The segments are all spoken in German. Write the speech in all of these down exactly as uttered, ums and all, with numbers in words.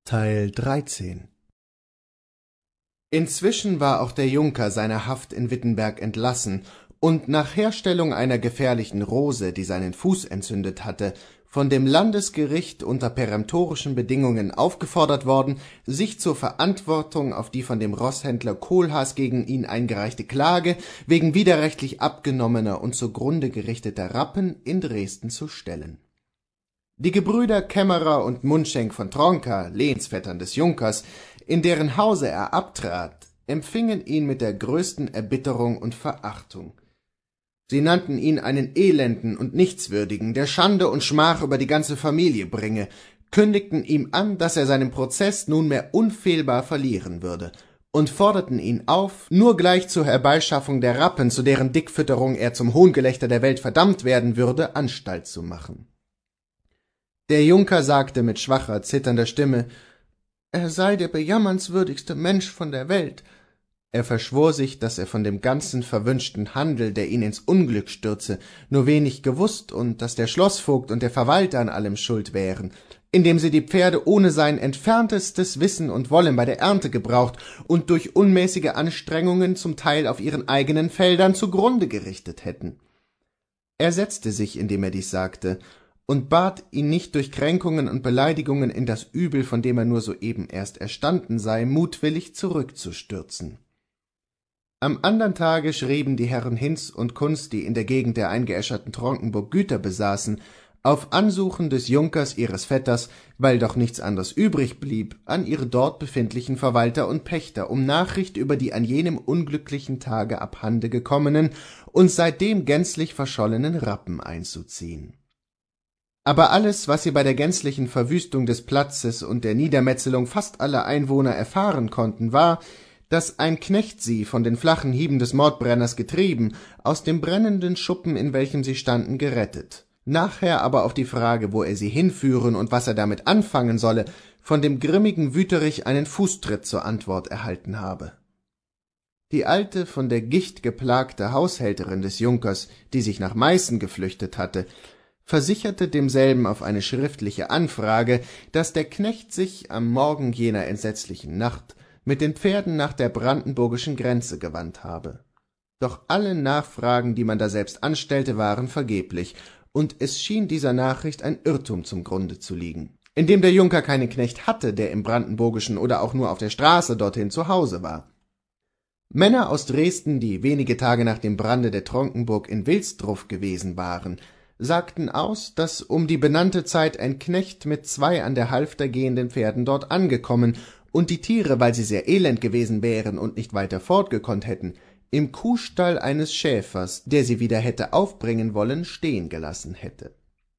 Teil dreizehn. Inzwischen war auch der Junker seiner Haft in Wittenberg entlassen und nach Herstellung einer gefährlichen Rose, die seinen Fuß entzündet hatte, von dem Landesgericht unter peremptorischen Bedingungen aufgefordert worden, sich zur Verantwortung auf die von dem Roßhändler Kohlhaas gegen ihn eingereichte Klage wegen widerrechtlich abgenommener und zugrunde gerichteter Rappen in Dresden zu stellen. Die Gebrüder Kämmerer und Mundschenk von Tronka, Lehnsvettern des Junkers, in deren Hause er abtrat, empfingen ihn mit der größten Erbitterung und Verachtung. Sie nannten ihn einen Elenden und Nichtswürdigen, der Schande und Schmach über die ganze Familie bringe, kündigten ihm an, dass er seinen Prozeß nunmehr unfehlbar verlieren würde, und forderten ihn auf, nur gleich zur Herbeischaffung der Rappen, zu deren Dickfütterung er zum Hohngelächter der Welt verdammt werden würde, Anstalt zu machen. Der Junker sagte mit schwacher, zitternder Stimme, er sei der bejammernswürdigste Mensch von der Welt. Er verschwor sich, dass er von dem ganzen verwünschten Handel, der ihn ins Unglück stürze, nur wenig gewußt und dass der Schlossvogt und der Verwalter an allem schuld wären, indem sie die Pferde ohne sein entferntestes Wissen und Wollen bei der Ernte gebraucht und durch unmäßige Anstrengungen zum Teil auf ihren eigenen Feldern zugrunde gerichtet hätten. Er setzte sich, indem er dies sagte, und bat ihn nicht durch Kränkungen und Beleidigungen in das Übel, von dem er nur soeben erst erstanden sei, mutwillig zurückzustürzen. Am andern Tage schrieben die Herren Hinz und Kunz, die in der Gegend der eingeäscherten Tronkenburg Güter besaßen, auf Ansuchen des Junkers ihres Vetters, weil doch nichts anderes übrig blieb, an ihre dort befindlichen Verwalter und Pächter, um Nachricht über die an jenem unglücklichen Tage abhande gekommenen und seitdem gänzlich verschollenen Rappen einzuziehen. Aber alles, was sie bei der gänzlichen Verwüstung des Platzes und der Niedermetzelung fast aller Einwohner erfahren konnten, war, dass ein Knecht sie, von den flachen Hieben des Mordbrenners getrieben, aus dem brennenden Schuppen, in welchem sie standen, gerettet. Nachher aber auf die Frage, wo er sie hinführen und was er damit anfangen solle, von dem grimmigen Wüterich einen Fußtritt zur Antwort erhalten habe. Die alte, von der Gicht geplagte Haushälterin des Junkers, die sich nach Meißen geflüchtet hatte, versicherte demselben auf eine schriftliche Anfrage, dass der Knecht sich am Morgen jener entsetzlichen Nacht mit den Pferden nach der brandenburgischen Grenze gewandt habe. Doch alle Nachfragen, die man daselbst anstellte, waren vergeblich, und es schien dieser Nachricht ein Irrtum zum Grunde zu liegen, indem der Junker keinen Knecht hatte, der im brandenburgischen oder auch nur auf der Straße dorthin zu Hause war. Männer aus Dresden, die wenige Tage nach dem Brande der Tronkenburg in Wilsdruff gewesen waren, sagten aus, dass um die benannte Zeit ein Knecht mit zwei an der Halfter gehenden Pferden dort angekommen und die Tiere, weil sie sehr elend gewesen wären und nicht weiter fortgekonnt hätten, im Kuhstall eines Schäfers, der sie wieder hätte aufbringen wollen, stehen gelassen hätte.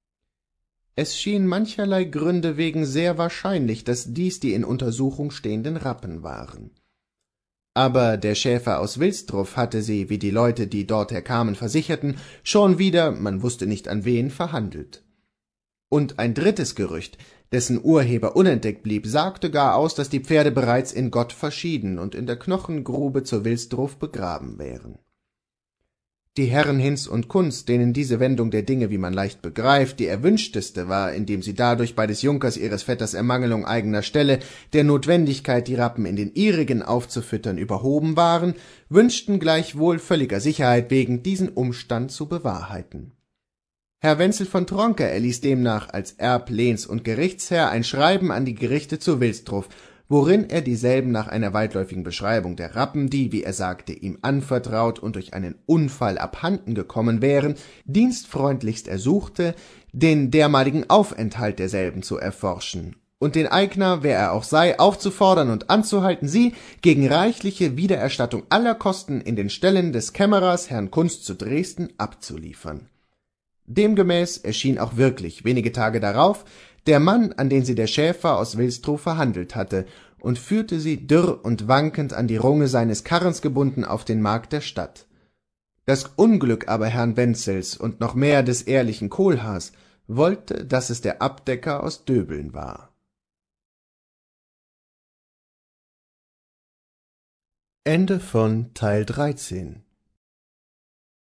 Es schien mancherlei Gründe wegen sehr wahrscheinlich, dass dies die in Untersuchung stehenden Rappen waren. Aber der Schäfer aus Wilsdruff hatte sie, wie die Leute, die dorther kamen, versicherten, schon wieder, man wusste nicht an wen, verhandelt. Und ein drittes Gerücht, dessen Urheber unentdeckt blieb, sagte gar aus, dass die Pferde bereits in Gott verschieden und in der Knochengrube zu Wilsdruff begraben wären. Die Herren Hinz und Kunz, denen diese Wendung der Dinge, wie man leicht begreift, die erwünschteste war, indem sie dadurch bei des Junkers ihres Vetters Ermangelung eigener Stelle der Notwendigkeit, die Rappen in den ihrigen aufzufüttern, überhoben waren, wünschten gleichwohl völliger Sicherheit wegen diesen Umstand zu bewahrheiten. Herr Wenzel von Tronka erließ demnach als Erb-, Lehns- und Gerichtsherr ein Schreiben an die Gerichte zu Wilsdruff, worin er dieselben nach einer weitläufigen Beschreibung der Rappen, die, wie er sagte, ihm anvertraut und durch einen Unfall abhanden gekommen wären, dienstfreundlichst ersuchte, den dermaligen Aufenthalt derselben zu erforschen und den Eigner, wer er auch sei, aufzufordern und anzuhalten, sie gegen reichliche Wiedererstattung aller Kosten in den Ställen des Kämmerers Herrn Kunz zu Dresden abzuliefern. Demgemäß erschien auch wirklich, wenige Tage darauf, der Mann, an den sie der Schäfer aus Wilsdruff verhandelt hatte, und führte sie dürr und wankend an die Runge seines Karrens gebunden auf den Markt der Stadt. Das Unglück aber Herrn Wenzels und noch mehr des ehrlichen Kohlhaas wollte, dass es der Abdecker aus Döbeln war. Ende von Teil dreizehn.